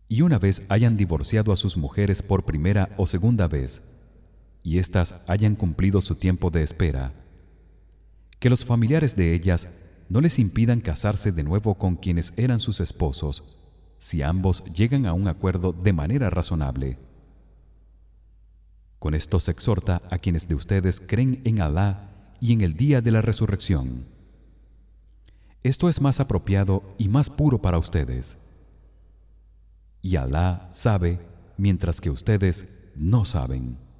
y una vez hayan divorciado a sus mujeres por primera o segunda vez y éstas hayan cumplido su tiempo de espera, que los familiares de ellas no les impidan casarse de nuevo con quienes eran sus esposos si ambos llegan a un acuerdo de manera razonable. Con esto se exhorta a quienes de ustedes creen en Alá y en el día de la resurrección. Esto es más apropiado y más puro para ustedes. Y Alá sabe mientras que ustedes no saben.